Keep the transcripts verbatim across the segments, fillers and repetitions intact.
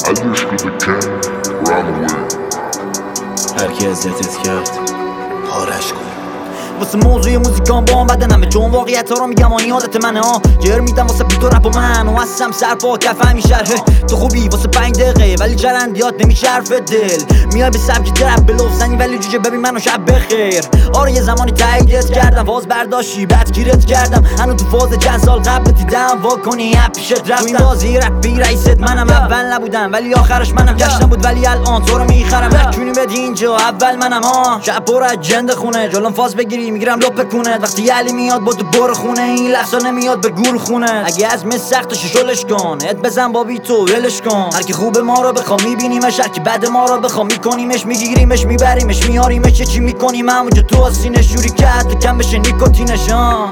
هرکی اذیتت کرد پارش کن. واسه موضوع موزیکام با هم بدنمه، چون واقعیت ها رو میگم آنی عادت منه ها. جر میدم واسه بیت و رپ و من و هستم سر پا کف همین شرحه. تو خوبی واسه پنج دقیقه ولی چرندیات نمیشه حرف دل. میای به سبک ترپ به لف زنی ولی جوجه ببین منو شب بخیر. آره یه زمانی تاییدت کردم، فاز برداشتی بعد گیرت کردم. هنو تو فاز چند سال قبل دیدم وا کنی اپ پیشت رفتم. تو این بازی رپی رئیست منم، اول نبودم ولی آخرش منم. جشن بود ولی الان تو رو میخرم. رکونی بدی اینجا اول منم ها. شب پر از جند خونه جلوم فاز بگیری میگیرم لپ کنه. وقتی علی میاد با تو برو خونه، این لحظه نمیاد به گور خونه. اگه از مس سخت شلش کن، ات بزن با بیت و ولش کن. هر کی خوب ما رو بخوام میبینیمش، هر کی بد ما رو بخوام میکنیمش. میگیریمش میبریمش میاریمش، چه چی میکنیم همونجا تو آسینش. جوری که حتی کم بشه نیکوتینش ها.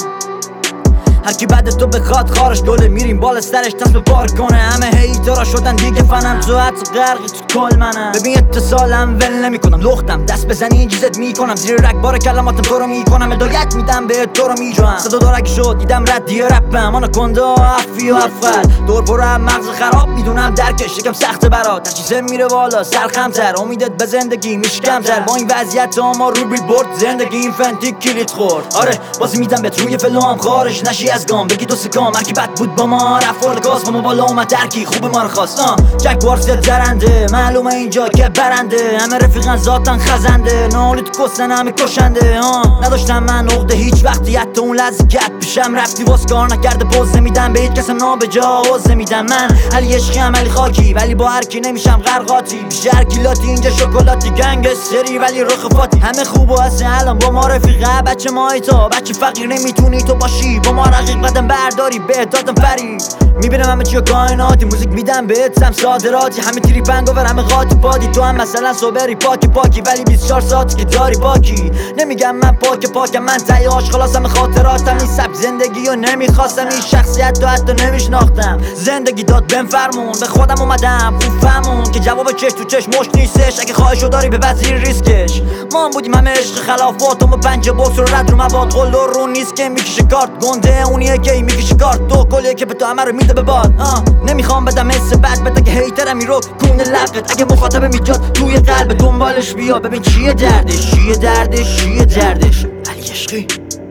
هر کی بعد تو بخواد خارش دوله میریم بالا سرش دست به پار کنه. همه هیترا شدن دیگه فنم، تو حتی غرقی تو کل منم. ببین اتصالم ول نمیکنم، لختم دست بزنی این چیزت میکنم. زیر رگ بار کلماتم تو رو میکنم، هدایت میدم به تو رو میجوام. صدا دارکی شد دیدم ردیه رپم، آنا کنده افی و افقل. دور پر هم مغز خراب میدونم درکش یکم سخته برات. هر چیزه میره بالا سرخمتر، امیدت به زندگی میشه کمتر. با این وضعیت ما رو بیلبورد زندگی این فنتی کلید خورد. آره بازی میدم بهت روی فلام خارج نشی از گام. بگی دو سکام هرکی بد بود با ما رفت گاز با ما بالا اومد. درکی خوب ما رو خواست جک وارسل درنده، معلومه اینجا که برنده. همه رفیقن ذاتن خزنده، نالی تو کسن همه کشنده ها. نداشتم من عقده هیچ وقتی، حتی اون لحظه گت پیشم رفتی واس کار نکرده پوز نمیدم به هیچ کس نابجا حوز نمیدم. من علی عشقیم علی خاکی ولی با هر کی نمیشم غرقاتی. بیشتر کیلاتی اینجا شکلاتی گنگستری ولی رخ فاتی. همه خوب و هستن الان با ما رفیقه، بچه مای تا بچه فقیر نمیتونی تو باشی. با ما رقیق قدم برداری به دادم فری. میبینم همه چی کائناتی، موزیک میدم بهت سم صادراتی. همه تیری پنگاور همه قاطی پادی. تو هم مثلا صبری پاکی پاکی ولی بیست و چهار ساعتی که داری باکی. نمیگم من پاک پاکم، من تایی آش خلاصم خاطراتم. این سبک زندگی رو نمیخواستم، این شخصیت رو حتی نمیشناختم. زندگی داد بهم فرمون، به خودم اومدم خوب فهمون که جواب چش تو چش مشت نیستش. اگه خواهشو داری به وزیر ریسکش. ما هم بودیم همه عشق خلافاتم و پنج بوکس رو رد رو مباد. قول رو نیست که میکشه کارت، گنده اونیه که میکشه کارت. تو کلیه که به تو همه رو میده به باد. نمیخوام بدم حس بد بده که هیترم میرو کونه لبت. اگه مخاطب میجاد توی قلب دنبالش بیا، ببین چیه دردش چیه دردش چیه دردش. علی عشقی